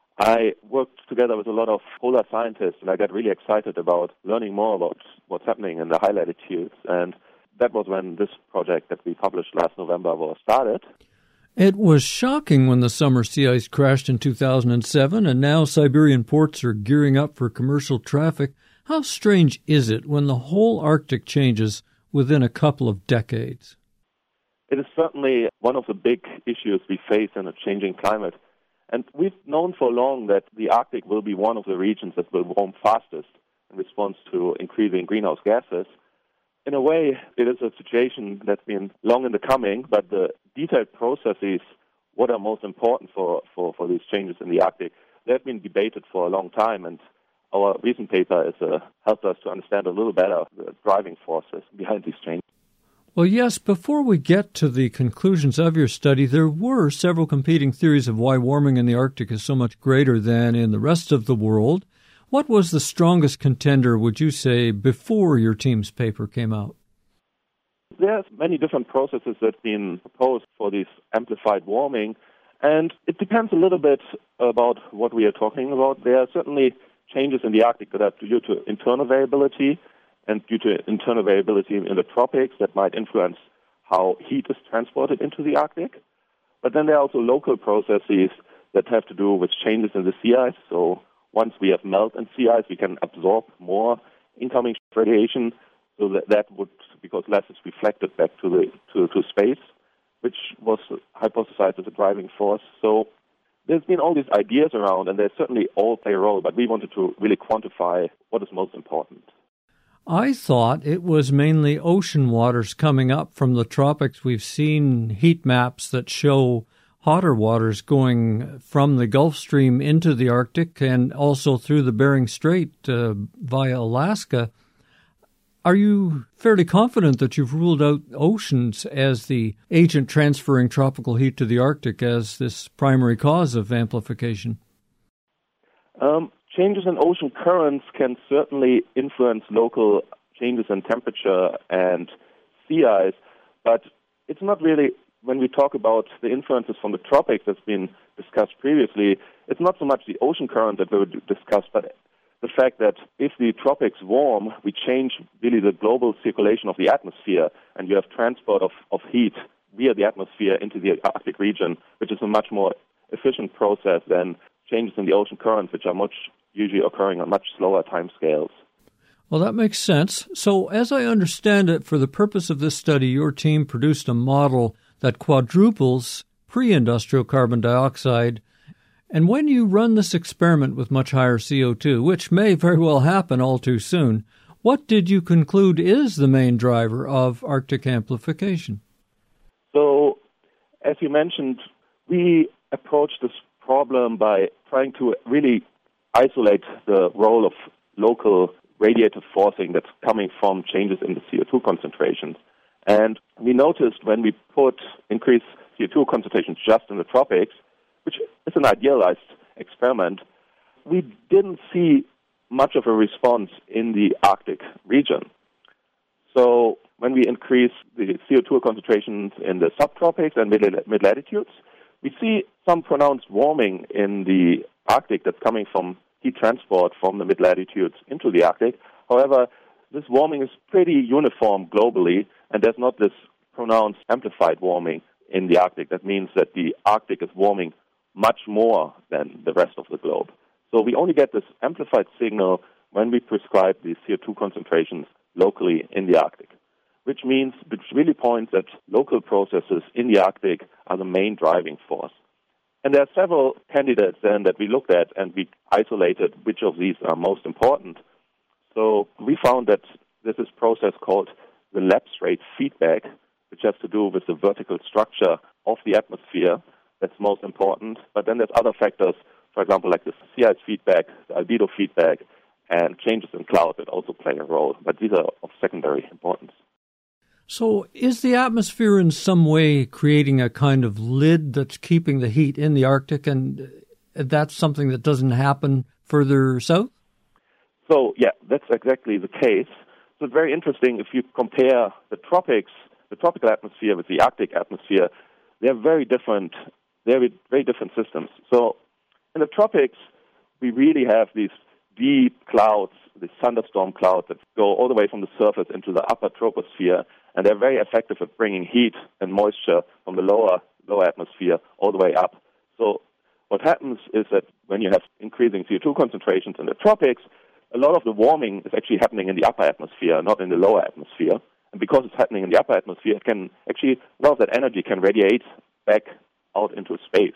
I worked together with a lot of polar scientists, and I got really excited about learning more about what's happening in the high latitudes. And that was when this project that we published last November was started. It was shocking when the summer sea ice crashed in 2007, and now Siberian ports are gearing up for commercial traffic. How strange is it when the whole Arctic changes within a couple of decades? It is certainly one of the big issues we face in a changing climate. And we've known for long that the Arctic will be one of the regions that will warm fastest in response to increasing greenhouse gases. In a way, it is a situation that's been long in the coming, but the detailed processes, what are most important for these changes in the Arctic, they have been debated for a long time, and our recent paper helped us to understand a little better the driving forces behind these changes. Well, yes, before we get to the conclusions of your study, there were several competing theories of why warming in the Arctic is so much greater than in the rest of the world. What was the strongest contender, would you say, before your team's paper came out? There's many different processes that have been proposed for this amplified warming, and it depends a little bit about what we are talking about. There are certainly changes in the Arctic that are due to internal variability, and due to internal variability in the tropics that might influence how heat is transported into the Arctic. But then there are also local processes that have to do with changes in the sea ice. So once we have melt in sea ice, we can absorb more incoming radiation, so that would, because less is reflected back to space, which was hypothesized as a driving force. So there's been all these ideas around, and they certainly all play a role, but we wanted to really quantify what is most important. I thought it was mainly ocean waters coming up from the tropics. We've seen heat maps that show hotter waters going from the Gulf Stream into the Arctic and also through the Bering Strait via Alaska. Are you fairly confident that you've ruled out oceans as the agent transferring tropical heat to the Arctic as this primary cause of amplification? Changes in ocean currents can certainly influence local changes in temperature and sea ice, but it's not really when we talk about the influences from the tropics that's been discussed previously, it's not so much the ocean current that we discussed, but the fact that if the tropics warm, we change really the global circulation of the atmosphere, and you have transport of heat via the atmosphere into the Arctic region, which is a much more efficient process than changes in the ocean currents, which are usually occurring on much slower timescales. Well, that makes sense. So, as I understand it, for the purpose of this study, your team produced a model that quadruples pre-industrial carbon dioxide. And when you run this experiment with much higher CO2, which may very well happen all too soon, what did you conclude is the main driver of Arctic amplification? So, as you mentioned, we approached this problem by trying to really isolate the role of local radiative forcing that's coming from changes in the CO2 concentrations. And we noticed when we increased CO2 concentrations just in the tropics, which is an idealized experiment, we didn't see much of a response in the Arctic region. So when we increase the CO2 concentrations in the subtropics and mid-latitudes, we see some pronounced warming in the Arctic that's coming from heat transport from the mid-latitudes into the Arctic. However, this warming is pretty uniform globally, and there's not this pronounced amplified warming in the Arctic. That means that the Arctic is warming much more than the rest of the globe. So we only get this amplified signal when we prescribe the CO2 concentrations locally in the Arctic, which really points that local processes in the Arctic are the main driving force. And there are several candidates then that we looked at, and we isolated which of these are most important. So we found that there's this process called the lapse rate feedback, which has to do with the vertical structure of the atmosphere that's most important. But then there's other factors, for example, like the sea ice feedback, the albedo feedback, and changes in cloud that also play a role. But these are of secondary importance. So is the atmosphere in some way creating a kind of lid that's keeping the heat in the Arctic, and that's something that doesn't happen further south? So, yeah, that's exactly the case. So it's very interesting if you compare the tropical atmosphere with the Arctic atmosphere. They're very different systems. So in the tropics, we really have these deep clouds, these thunderstorm clouds that go all the way from the surface into the upper troposphere, and they're very effective at bringing heat and moisture from the lower atmosphere all the way up. So what happens is that when you have increasing CO2 concentrations in the tropics, a lot of the warming is actually happening in the upper atmosphere, not in the lower atmosphere. And because it's happening in the upper atmosphere, a lot of that energy can radiate back out into space.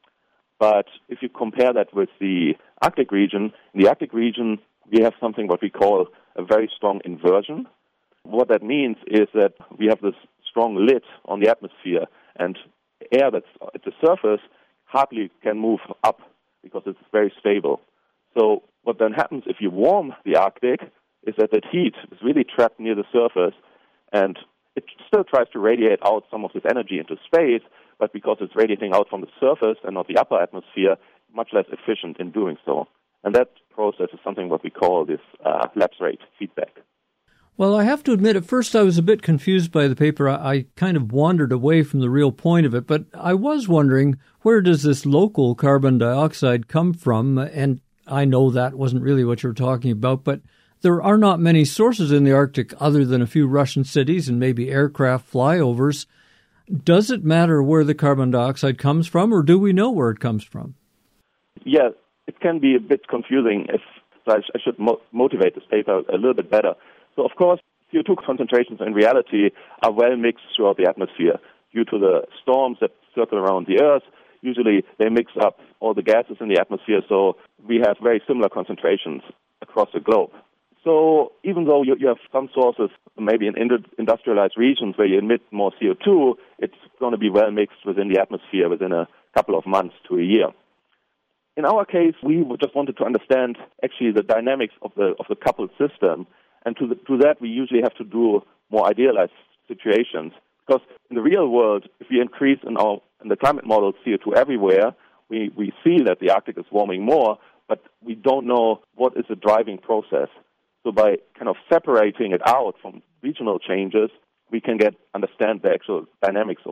But if you compare that with the Arctic region, in the Arctic region, we have something what we call a very strong inversion. What that means is that we have this strong lid on the atmosphere, and air that's at the surface hardly can move up because it's very stable. So what then happens if you warm the Arctic is that heat is really trapped near the surface, and it still tries to radiate out some of this energy into space, but because it's radiating out from the surface and not the upper atmosphere, much less efficient in doing so. And that process is something what we call this lapse rate feedback. Well, I have to admit, at first I was a bit confused by the paper. I kind of wandered away from the real point of it, but I was wondering, where does this local carbon dioxide come from? And I know that wasn't really what you were talking about, but there are not many sources in the Arctic other than a few Russian cities and maybe aircraft flyovers. Does it matter where the carbon dioxide comes from, or do we know where it comes from? Yeah, it can be a bit confusing. I should motivate this paper a little bit better. So, of course, CO2 concentrations in reality are well mixed throughout the atmosphere due to the storms that circle around the Earth. Usually they mix up all the gases in the atmosphere, so we have very similar concentrations across the globe. So even though you have some sources, maybe in industrialized regions where you emit more CO2, it's going to be well mixed within the atmosphere within a couple of months to a year. In our case, we just wanted to understand actually the dynamics of the coupled system, and to that we usually have to do more idealized situations. Because in the real world, if we increase in the climate model CO2 everywhere, we see that the Arctic is warming more, but we don't know what is the driving process. So by kind of separating it out from regional changes, we can understand the actual dynamics of the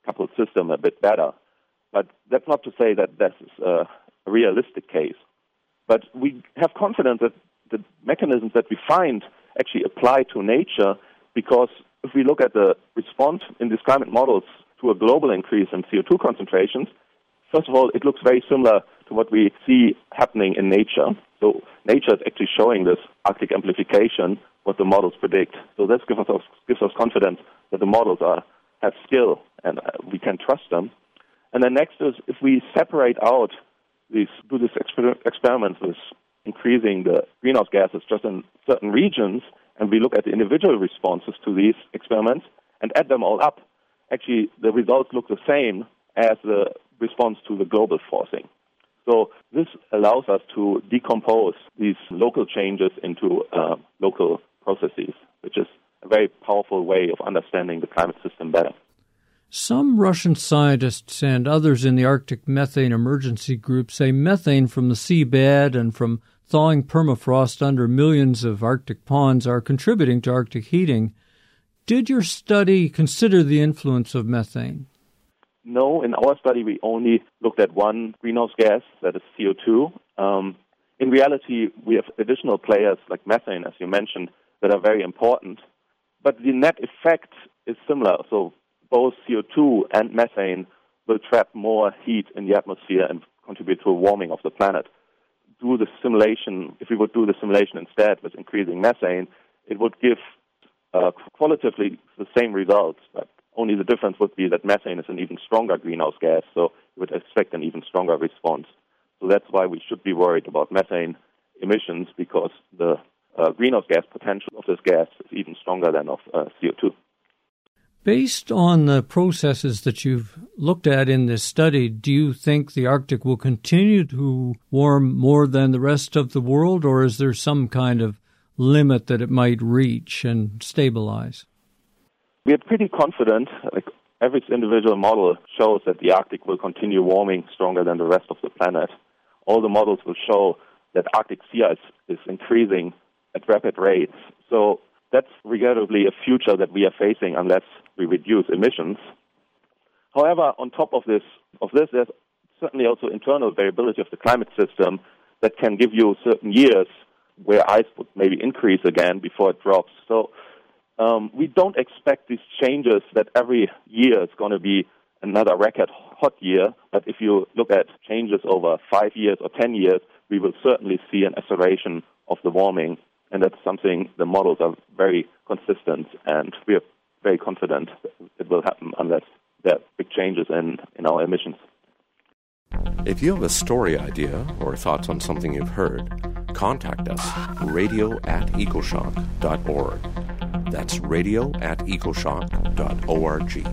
coupled system a bit better. But that's not to say that this is a realistic case. But we have confidence that the mechanisms that we find actually apply to nature, because if we look at the response in these climate models to a global increase in CO2 concentrations, first of all, it looks very similar to what we see happening in nature. So nature is actually showing this Arctic amplification, what the models predict. So this gives us confidence that the models have skill and we can trust them. And then next is, if we separate out do these experiments with increasing the greenhouse gases just in certain regions, and we look at the individual responses to these experiments and add them all up, actually the results look the same as the response to the global forcing. So this allows us to decompose these local changes into local processes, which is a very powerful way of understanding the climate system better. Some Russian scientists and others in the Arctic Methane Emergency Group say methane from the seabed and from thawing permafrost under millions of Arctic ponds are contributing to Arctic heating. Did your study consider the influence of methane? No, in our study we only looked at one greenhouse gas, that is CO2. In reality, we have additional players like methane, as you mentioned, that are very important. But the net effect is similar. So both CO2 and methane will trap more heat in the atmosphere and contribute to a warming of the planet. If we would do the simulation instead with increasing methane, it would give qualitatively the same results, but only the difference would be that methane is an even stronger greenhouse gas, so you would expect an even stronger response. So that's why we should be worried about methane emissions, because the greenhouse gas potential of this gas is even stronger than of CO2. Based on the processes that you've looked at in this study, do you think the Arctic will continue to warm more than the rest of the world, or is there some kind of limit that it might reach and stabilize? We are pretty confident. Every individual model shows that the Arctic will continue warming stronger than the rest of the planet. All the models will show that Arctic sea ice is increasing at rapid rates. So that's regrettably a future that we are facing unless we reduce emissions. However, on top of this, there's certainly also internal variability of the climate system that can give you certain years where ice would maybe increase again before it drops. So we don't expect these changes that every year is going to be another record hot year. But if you look at changes over 5 years or 10 years, we will certainly see an acceleration of the warming. And that's something the models are very consistent, and we are very confident it will happen unless there are big changes in our emissions. If you have a story idea or thoughts on something you've heard, contact us, radio@ecoshock.org. That's radio@ecoshock.org.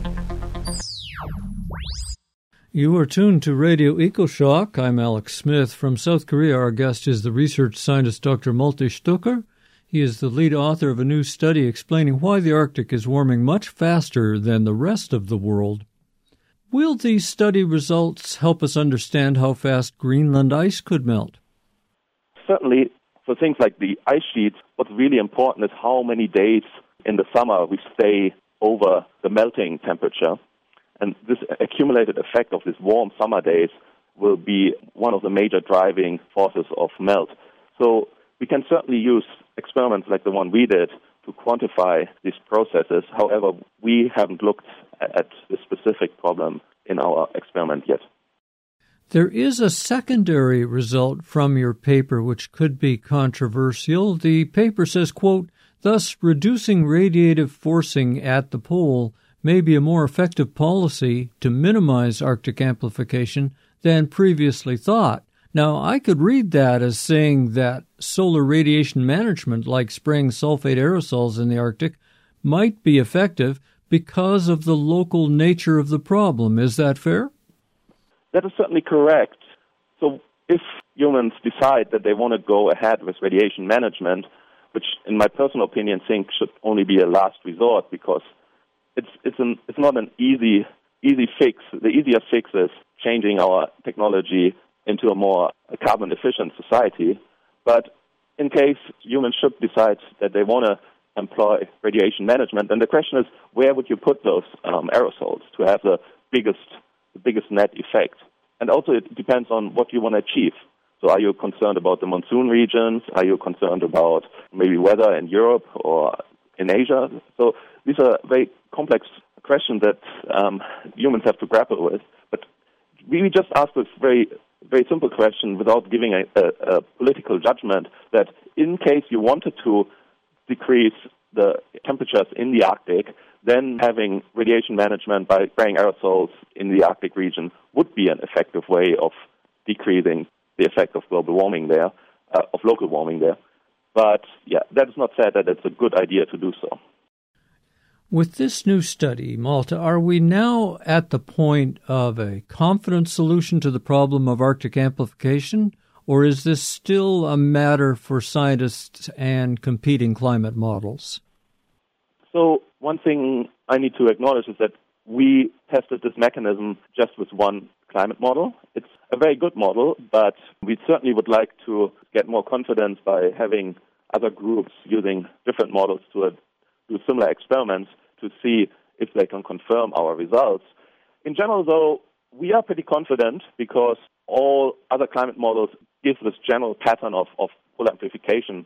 You are tuned to Radio EcoShock. I'm Alex Smith. From South Korea, our guest is the research scientist Dr. Malte Stucker. He is the lead author of a new study explaining why the Arctic is warming much faster than the rest of the world. Will these study results help us understand how fast Greenland ice could melt? Certainly, for things like the ice sheets, what's really important is how many days in the summer we stay over the melting temperature. And this accumulated effect of these warm summer days will be one of the major driving forces of melt. So we can certainly use experiments like the one we did to quantify these processes. However, we haven't looked at the specific problem in our experiment yet. There is a secondary result from your paper which could be controversial. The paper says, quote, thus reducing radiative forcing at the pole may be a more effective policy to minimize Arctic amplification than previously thought. Now, I could read that as saying that solar radiation management, like spraying sulfate aerosols in the Arctic, might be effective because of the local nature of the problem. Is that fair? That is certainly correct. So if humans decide that they want to go ahead with radiation management, which in my personal opinion think should only be a last resort, because it's not an easy fix. The easier fix is changing our technology into a more carbon-efficient society. But in case humans should decide that they want to employ radiation management, then the question is, where would you put those aerosols to have the biggest net effect. And also it depends on what you want to achieve. So are you concerned about the monsoon regions? Are you concerned about maybe weather in Europe or in Asia? So these are very complex questions that humans have to grapple with. But we just asked this very, very simple question without giving a political judgment that in case you wanted to decrease the temperatures in the Arctic, then having radiation management by spraying aerosols in the Arctic region would be an effective way of decreasing the effect of global warming there, of local warming there. But yeah, that is not said that it's a good idea to do so. With this new study, Malte, are we now at the point of a confident solution to the problem of Arctic amplification, or is this still a matter for scientists and competing climate models? So one thing I need to acknowledge is that we tested this mechanism just with one climate model. It's a very good model, but we certainly would like to get more confidence by having other groups using different models to do similar experiments to see if they can confirm our results. In general, though, we are pretty confident because all other climate models give this general pattern of polar amplification.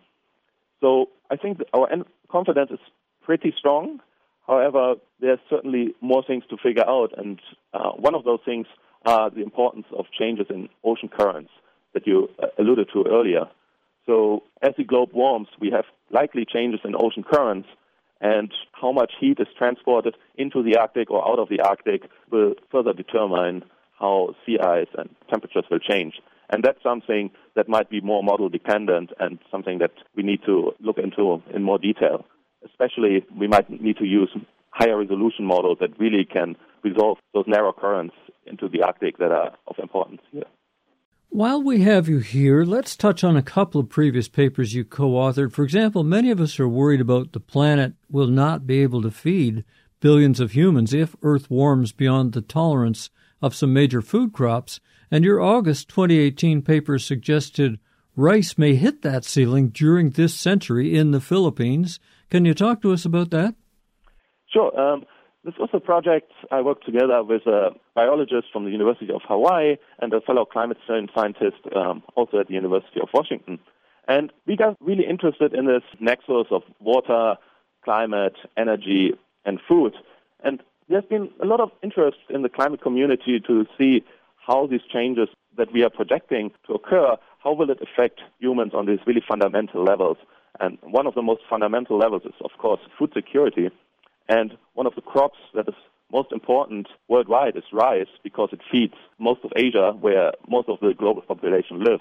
So I think that our confidence is pretty strong. However, there's certainly more things to figure out, and one of those things are the importance of changes in ocean currents that you alluded to earlier. So as the globe warms, we have likely changes in ocean currents, and how much heat is transported into the Arctic or out of the Arctic will further determine how sea ice and temperatures will change. And that's something that might be more model-dependent and something that we need to look into in more detail. Especially, we might need to use higher resolution models that really can resolve those narrow currents into the Arctic that are of importance here. While we have you here, let's touch on a couple of previous papers you co-authored. For example, many of us are worried about the planet will not be able to feed billions of humans if Earth warms beyond the tolerance of some major food crops. And your August 2018 paper suggested rice may hit that ceiling during this century in the Philippines. Can you talk to us about that? Sure. This was a project I worked together with a biologist from the University of Hawaii and a fellow climate change scientist also at the University of Washington. And we got really interested in this nexus of water, climate, energy, and food. And there's been a lot of interest in the climate community to see how these changes that we are projecting to occur, how will it affect humans on these really fundamental levels. And one of the most fundamental levels is, of course, food security. And one of the crops that is most important worldwide is rice because it feeds most of Asia, where most of the global population lives.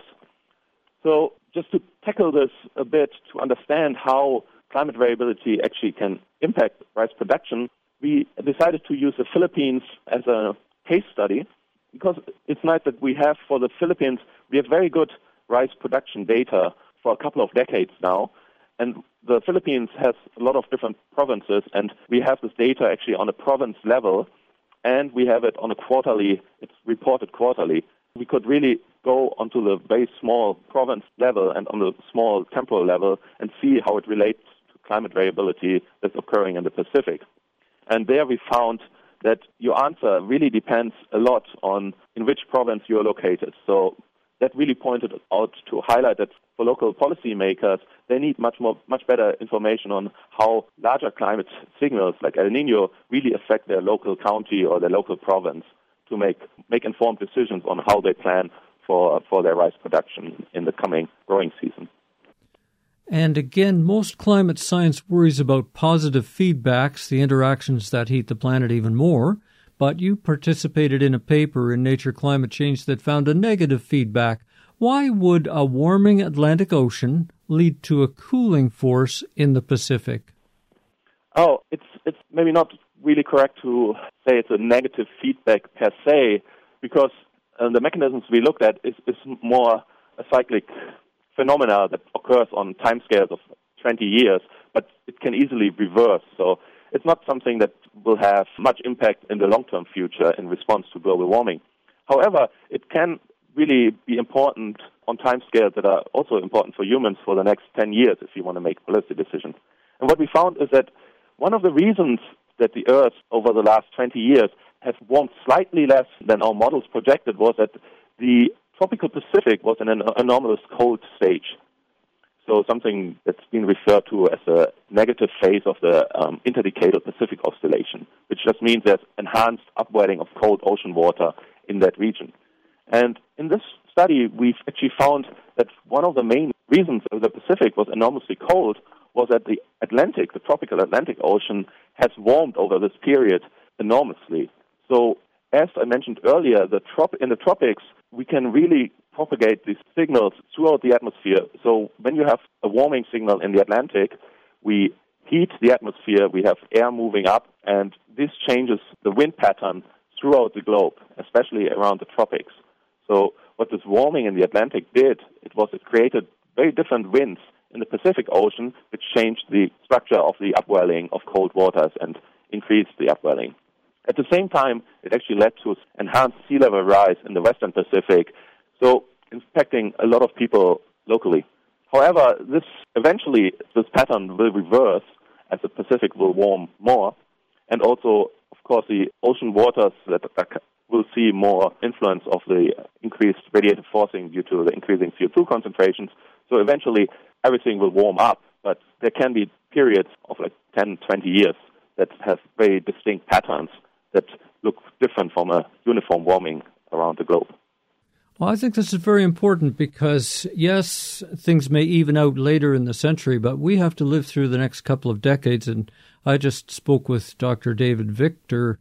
So just to tackle this a bit, to understand how climate variability actually can impact rice production, we decided to use the Philippines as a case study because it's nice that we have for the Philippines, we have very good rice production data for a couple of decades now. And the Philippines has a lot of different provinces, and we have this data actually on a province level, and we have it on a quarterly, it's reported quarterly. We could really go onto the very small province level and on the small temporal level and see how it relates to climate variability that's occurring in the Pacific. And there we found that your answer really depends a lot on in which province you're located. So that really pointed out to highlight that for local policymakers, they need much better information on how larger climate signals like El Nino really affect their local county or their local province to make informed decisions on how they plan for their rice production in the coming growing season. And again, most climate science worries about positive feedbacks, the interactions that heat the planet even more. But you participated in a paper in Nature Climate Change that found a negative feedback. Why would a warming Atlantic Ocean lead to a cooling force in the Pacific? Oh, it's maybe not really correct to say it's a negative feedback per se, because the mechanisms we looked at is more a cyclic phenomena that occurs on timescales of 20 years, but it can easily reverse. So it's not something that will have much impact in the long-term future in response to global warming. However, it can really be important on timescales that are also important for humans for the next 10 years if you want to make policy decisions. And what we found is that one of the reasons that the Earth over the last 20 years has warmed slightly less than our models projected was that the tropical Pacific was in an anomalous cold stage. So something that's been referred to as a negative phase of the interdecadal Pacific Oscillation, which just means there's enhanced upwelling of cold ocean water in that region. And in this study, we've actually found that one of the main reasons the Pacific was enormously cold was that the Atlantic, the tropical Atlantic Ocean, has warmed over this period enormously. So as I mentioned earlier, in the tropics, we can really propagate these signals throughout the atmosphere. So when you have a warming signal in the Atlantic, we heat the atmosphere, we have air moving up, and this changes the wind pattern throughout the globe, especially around the tropics. So what this warming in the Atlantic did, it created very different winds in the Pacific Ocean, which changed the structure of the upwelling of cold waters and increased the upwelling. At the same time, it actually led to enhanced sea level rise in the Western Pacific, so impacting a lot of people locally. However, this pattern will reverse as the Pacific will warm more, and also, of course, the ocean waters that will see more influence of the increased radiative forcing due to the increasing CO2 concentrations. So eventually, everything will warm up, but there can be periods of 10, 20 years that have very distinct patterns that look different from a uniform warming around the globe. Well, I think this is very important because, yes, things may even out later in the century, but we have to live through the next couple of decades. And I just spoke with Dr. David Victor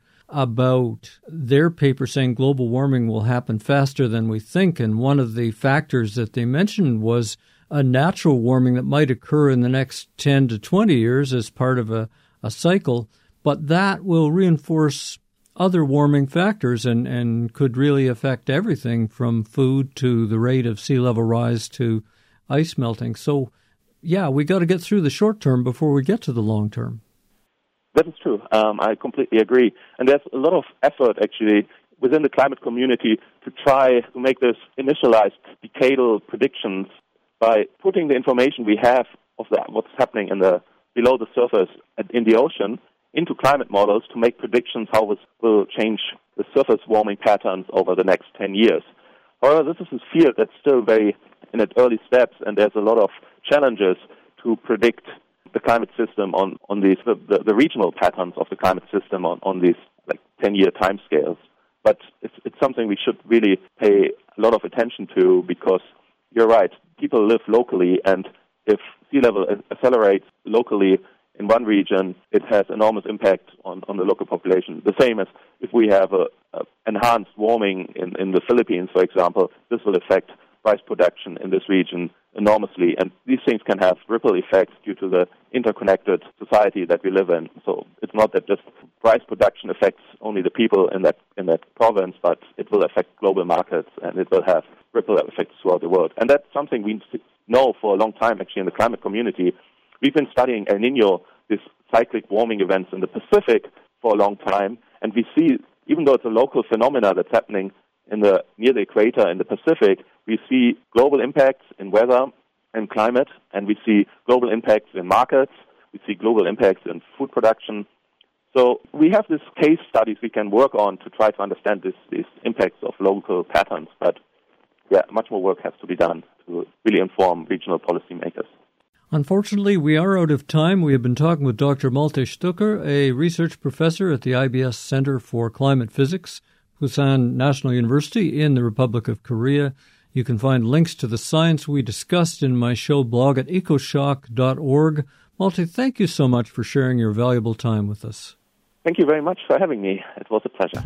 about their paper saying global warming will happen faster than we think. And one of the factors that they mentioned was a natural warming that might occur in the next 10 to 20 years as part of a cycle, but that will reinforce other warming factors and could really affect everything from food to the rate of sea level rise to ice melting. So, yeah, we got to get through the short term before we get to the long term. That is true. I completely agree. And there's a lot of effort, actually, within the climate community to try to make this initialized decadal predictions by putting the information we have of what's happening below the surface in the ocean into climate models to make predictions how this will change the surface warming patterns over the next 10 years. However, this is a field that's still very in its early steps, and there's a lot of challenges to predict the climate system on these the regional patterns of the climate system on these 10-year timescales. But it's something we should really pay a lot of attention to because you're right, people live locally, and if sea level accelerates locally in one region, it has enormous impact on the local population. The same as if we have a enhanced warming in the Philippines, for example, this will affect rice production in this region enormously. And these things can have ripple effects due to the interconnected society that we live in. So it's not that just rice production affects only the people in that province, but it will affect global markets and it will have ripple effects throughout the world. And that's something we know for a long time, actually, in the climate community. We've been studying El Niño, these cyclic warming events in the Pacific, for a long time, and we see, even though it's a local phenomena that's happening near the equator in the Pacific, we see global impacts in weather and climate, and we see global impacts in markets, we see global impacts in food production. So we have these case studies we can work on to try to understand these impacts of local patterns, but much more work has to be done to really inform regional policymakers. Unfortunately, we are out of time. We have been talking with Dr. Malte Stucker, a research professor at the IBS Center for Climate Physics, Busan National University in the Republic of Korea. You can find links to the science we discussed in my show blog at ecoshock.org. Malte, thank you so much for sharing your valuable time with us. Thank you very much for having me. It was a pleasure.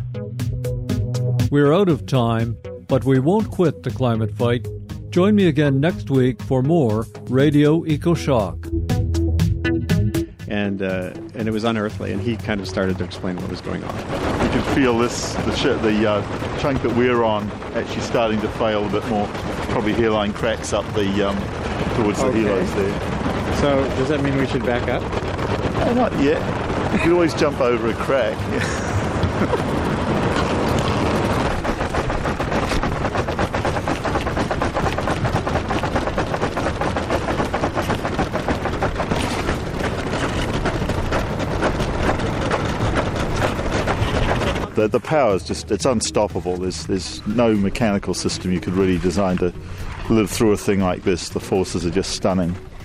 We're out of time, but we won't quit the climate fight. Join me again next week for more Radio EcoShock. And it was unearthly, and he kind of started to explain what was going on. You can feel the chunk that we're on actually starting to fail a bit more. Probably hairline cracks up towards the helos there. So does that mean we should back up? Not yet. You can always jump over a crack. The power is just, it's unstoppable. There's no mechanical system you could really design to live through a thing like this. The forces are just stunning.